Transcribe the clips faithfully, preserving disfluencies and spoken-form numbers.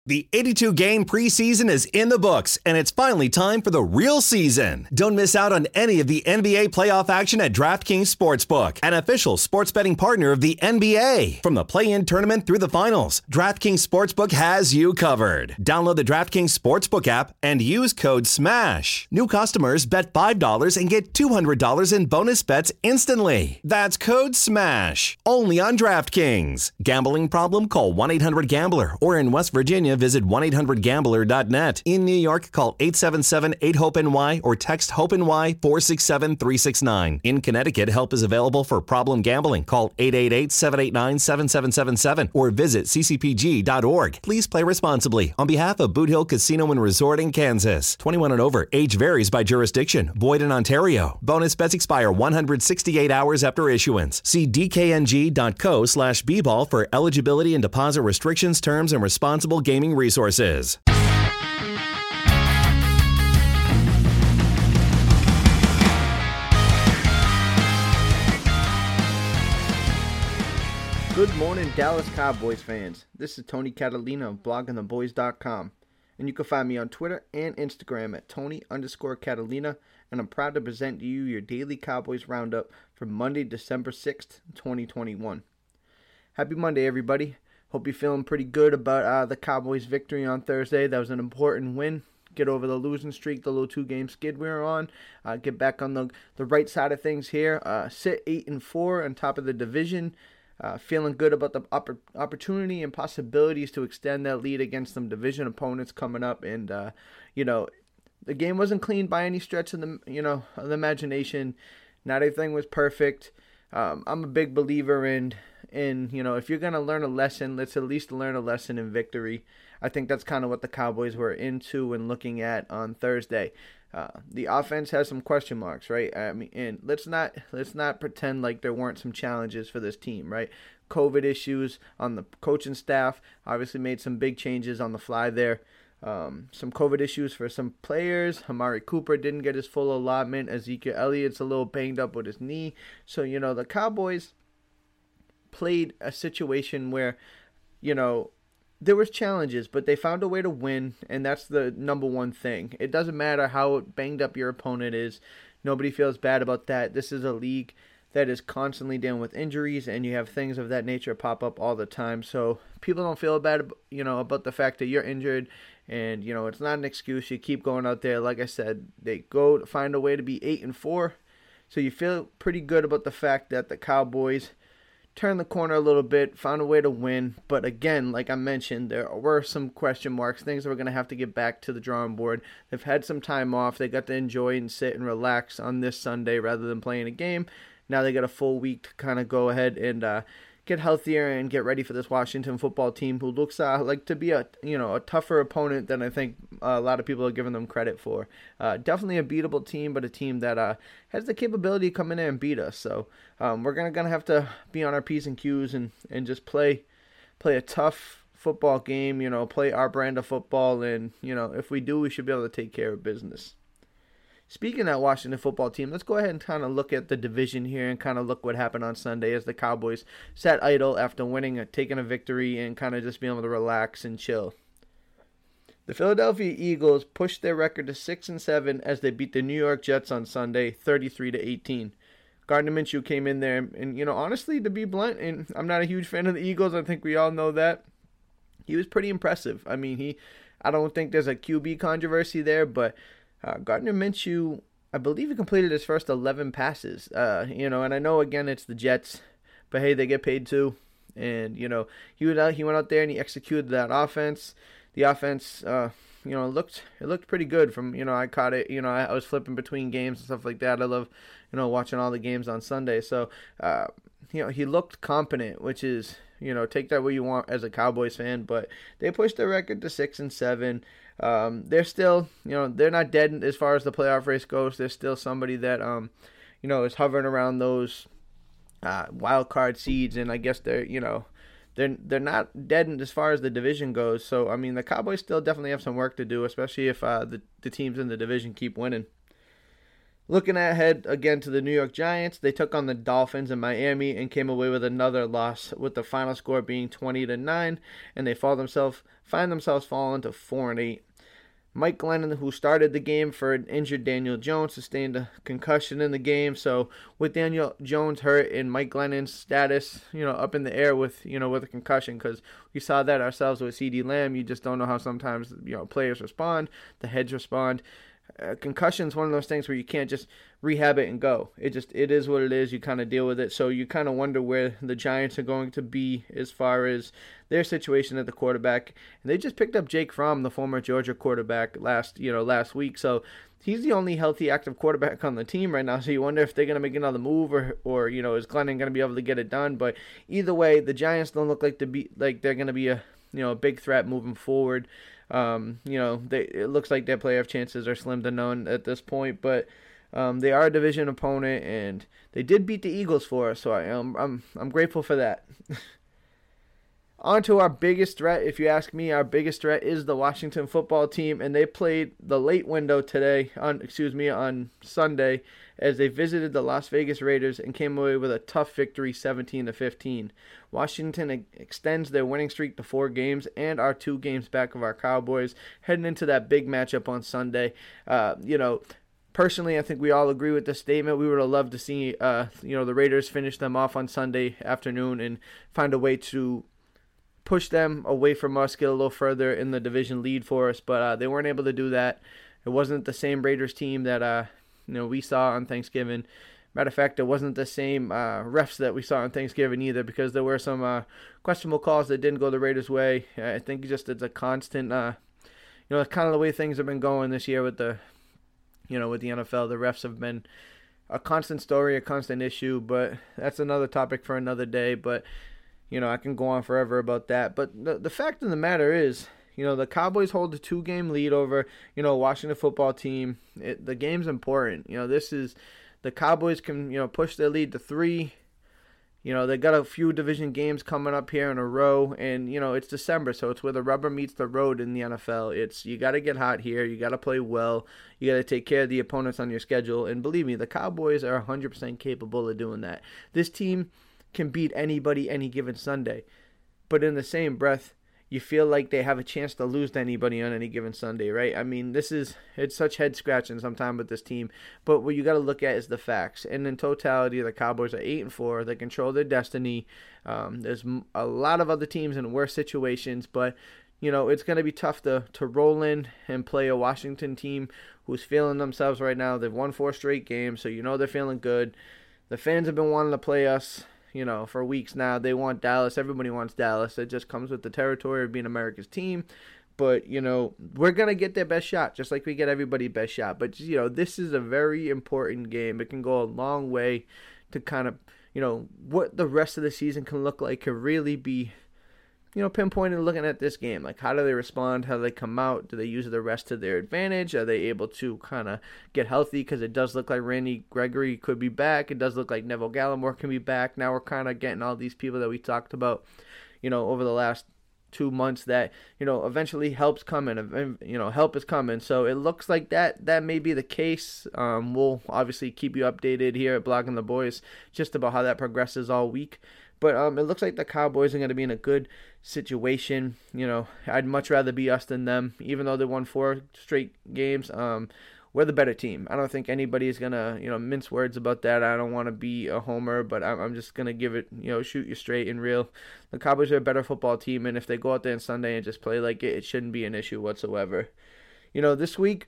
The eighty-two game preseason is in the books, and it's finally time for the real season. Don't miss out on any of the N B A playoff action at DraftKings Sportsbook, an official sports betting partner of the N B A. From the play-in tournament through the finals, DraftKings Sportsbook has you covered. Download the DraftKings Sportsbook app and use code SMASH. New customers bet five dollars and get two hundred dollars in bonus bets instantly. That's code SMASH. Only on DraftKings. Gambling problem? Call one eight hundred gambler, or in West Virginia, visit one eight hundred gambler dot net. In New York, call eight seven seven eight hope N Y or text HOPE-NY four six seven three six nine. In Connecticut, help is available for problem gambling. Call eight eight eight seven eight nine seven seven seven seven or visit c c p g dot org. Please play responsibly. On behalf of Boot Hill Casino and Resort in Kansas. twenty-one and over. Age varies by jurisdiction. Void in Ontario. Bonus bets expire one hundred sixty-eight hours after issuance. See d k n g dot co slash b ball for eligibility and deposit restrictions, terms, and responsible gaming resources. Good morning, Dallas Cowboys fans. This is Tony Catalina of blogging the boys dot com, and you can find me on Twitter and Instagram at Tony underscore Catalina, and I'm proud to present to you your daily Cowboys roundup for Monday, December sixth, twenty twenty-one. Happy Monday, everybody. Hope you're feeling pretty good about uh, the Cowboys' victory on Thursday. That was an important win. Get over the losing streak, the little two-game skid we were on. Uh, get back on the the right side of things here. Uh, sit eight and four on top of the division. Uh, feeling good about the oppor- opportunity and possibilities to extend that lead against some division opponents coming up. And uh, you know, the game wasn't clean by any stretch of the you know of the imagination. Not everything was perfect. Um, I'm a big believer in. And, you know, if you're going to learn a lesson, let's at least learn a lesson in victory. I think that's kind of what the Cowboys were into and looking at on Thursday. Uh, the offense has some question marks, right? I mean, and let's not let's not pretend like there weren't some challenges for this team, right? COVID issues on the coaching staff, obviously made some big changes on the fly there. Um, some COVID issues for some players. Amari Cooper didn't get his full allotment. Ezekiel Elliott's a little banged up with his knee. So, you know, the Cowboys played a situation where, you know, there was challenges, but they found a way to win, and that's the number one thing. It doesn't matter how banged up your opponent is. Nobody feels bad about that. This is a league that is constantly dealing with injuries, and you have things of that nature pop up all the time. So people don't feel bad, you know, about the fact that you're injured, and, you know, it's not an excuse. You keep going out there. Like I said, they go to find a way to be eight and four. So you feel pretty good about the fact that the Cowboys turned the corner a little bit, found a way to win. But again, like I mentioned, there were some question marks, things that we're going to have to get back to the drawing board. They've had some time off. They got to enjoy and sit and relax on this Sunday rather than playing a game. Now they got a full week to kind of go ahead and uh, get healthier and get ready for this Washington football team, who looks uh, like to be a you know a tougher opponent than I think a lot of people are giving them credit for. Uh, definitely a beatable team, but a team that uh, has the capability to come in there and beat us. So um, we're gonna gonna have to be on our P's and Q's and, and just play play a tough football game. You know, play our brand of football, and you know if we do, we should be able to take care of business. Speaking of that Washington football team, let's go ahead and kind of look at the division here and kind of look what happened on Sunday as the Cowboys sat idle after winning, a, taking a victory, and kind of just being able to relax and chill. The Philadelphia Eagles pushed their record to six and seven as they beat the New York Jets on Sunday, thirty-three to eighteen. Gardner Minshew came in there, and you know, honestly, to be blunt, and I'm not a huge fan of the Eagles. I think we all know that. He was pretty impressive. I mean, he, I don't think there's a Q B controversy there, but Uh, Gardner Minshew, I believe he completed his first eleven passes. Uh, you know, and I know again it's the Jets, but hey, they get paid too. And you know, he went out, he went out there and he executed that offense. The offense, uh, you know, looked it looked pretty good. From you know, I caught it. You know, I, I was flipping between games and stuff like that. I love, you know, watching all the games on Sunday. So, uh, you know, he looked competent, which is, you know, take that where you want as a Cowboys fan. But they pushed their record to six and seven. Um, they're still, you know, they're not dead as far as the playoff race goes. There's still somebody that, um, you know, is hovering around those uh, wild card seeds, and I guess they're, you know, they're they're not dead as far as the division goes. So I mean, the Cowboys still definitely have some work to do, especially if uh, the the teams in the division keep winning. Looking ahead again to the New York Giants, they took on the Dolphins in Miami and came away with another loss, with the final score being twenty to nine, and they fall themselves find themselves falling to four and eight. Mike Glennon, who started the game for an injured Daniel Jones, sustained a concussion in the game. So with Daniel Jones hurt and Mike Glennon's status, you know, up in the air with, you know, with a concussion, because we saw that ourselves with CeeDee Lamb. You just don't know how sometimes, you know, players respond, the heads respond. Uh, concussion is one of those things where you can't just rehab it and go. It just it is what it is. You kind of deal with it. So you kind of wonder where the Giants are going to be as far as their situation at the quarterback. And they just picked up Jake Fromm, the former Georgia quarterback, last you know last week. So he's the only healthy active quarterback on the team right now. So you wonder if they're going to make another move, or or you know is Glennon going to be able to get it done. But either way, the Giants don't look like to be like they're going to be a you know a big threat moving forward. Um, you know, they, it looks like their playoff chances are slim to none at this point, but um, they are a division opponent, and they did beat the Eagles for us, so I am I'm I'm grateful for that. On to our biggest threat. If you ask me, our biggest threat is the Washington football team, and they played the late window today on excuse me on Sunday as they visited the Las Vegas Raiders and came away with a tough victory, seventeen to fifteen. Washington extends their winning streak to four games and are two games back of our Cowboys heading into that big matchup on Sunday. Uh, you know. Personally, I think we all agree with this statement. We would have loved to see, uh, you know, the Raiders finish them off on Sunday afternoon and find a way to push them away from us, get a little further in the division lead for us, but uh, they weren't able to do that. It wasn't the same Raiders team that uh, you know we saw on Thanksgiving. Matter of fact, it wasn't the same uh, refs that we saw on Thanksgiving either, because there were some uh, questionable calls that didn't go the Raiders' way. I think just it's a constant, uh, you know, kind of the way things have been going this year with the, you know, with the N F L. The refs have been a constant story, a constant issue, but that's another topic for another day. But you know, I can go on forever about that. But the, the fact of the matter is, you know, the Cowboys hold a two-game lead over, you know, Washington football team. It, the game's important. You know, this is, the Cowboys can, you know, push their lead to three. You know, they got a few division games coming up here in a row. And, you know, it's December, so it's where the rubber meets the road in the N F L. It's, you got to get hot here. You got to play well. You got to take care of the opponents on your schedule. And believe me, the Cowboys are one hundred percent capable of doing that. This team can beat anybody any given Sunday. But in the same breath, you feel like they have a chance to lose to anybody on any given Sunday, right? I mean, this is, it's such head scratching sometimes with this team. But what you got to look at is the facts. And in totality, the Cowboys are eight and four. They control their destiny. Um, there's a lot of other teams in worse situations, but you know, it's going to be tough to, to roll in and play a Washington team who's feeling themselves right now. They've won four straight games, so you know they're feeling good. The fans have been wanting to play us, you know, for weeks now. They want Dallas. Everybody wants Dallas. It just comes with the territory of being America's team. But, you know, we're going to get their best shot, just like we get everybody's best shot. But, you know, this is a very important game. It can go a long way to kind of, you know, what the rest of the season can look like could really be, you know, pinpointed looking at this game. Like, how do they respond? How do they come out? Do they use the rest to their advantage? Are they able to kind of get healthy? Because it does look like Randy Gregory could be back. It does look like Neville Gallimore can be back. Now we're kind of getting all these people that we talked about, you know, over the last two months that, you know, eventually help's coming. You know, help is coming. So it looks like that that may be the case. Um, we'll obviously keep you updated here at Blogging the Boys just about how that progresses all week. But um, it looks like the Cowboys are going to be in a good situation. You know, I'd much rather be us than them, even though they won four straight games. Um, we're the better team. I don't think anybody's going to, you know, mince words about that. I don't want to be a homer, but I'm, I'm just going to give it, you know, shoot you straight and real. The Cowboys are a better football team, and if they go out there on Sunday and just play like it, it shouldn't be an issue whatsoever. You know, this week,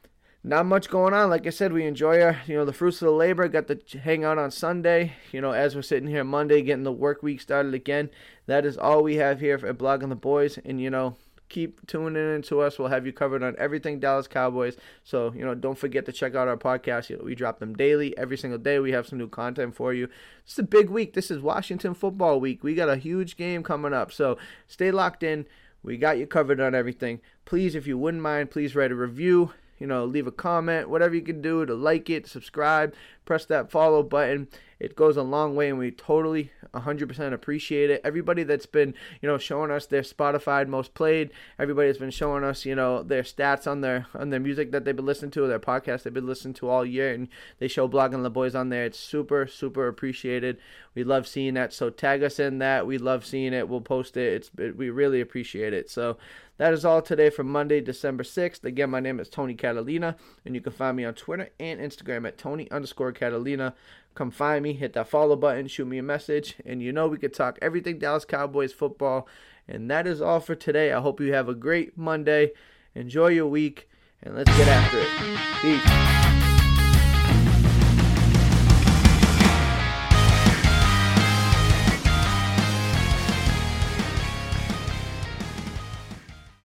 not much going on. Like I said, we enjoy our, you know, the fruits of the labor. Got to hang out on Sunday. You know, as we're sitting here Monday, getting the work week started again. That is all we have here at Blogging the Boys. And, you know, keep tuning in to us. We'll have you covered on everything Dallas Cowboys. So, you know, don't forget to check out our podcast. You know, we drop them daily. Every single day we have some new content for you. It's a big week. This is Washington football week. We got a huge game coming up. So stay locked in. We got you covered on everything. Please, if you wouldn't mind, please write a review. You know, leave a comment, whatever you can do to like it, subscribe. press that follow button. It goes a long way, and we totally one hundred percent appreciate it. Everybody that's been, you know, showing us their Spotify most played, everybody that's been showing us, you know, their stats on their on their music that they've been listening to, their podcast they've been listening to all year, and they show Blogging the Boys on there. It's super, super appreciated. We love seeing that, so tag us in that. We love seeing it. We'll post it. It's it, we really appreciate it. So that is all today for Monday, December sixth. Again, my name is Tony Catalina, and you can find me on Twitter and Instagram at Tony underscore Catalina. Come find me, hit that follow button, shoot me a message, and you know we could talk everything Dallas Cowboys football. And that is all for today. I hope you have a great Monday. Enjoy your week, and let's get after it. Peace.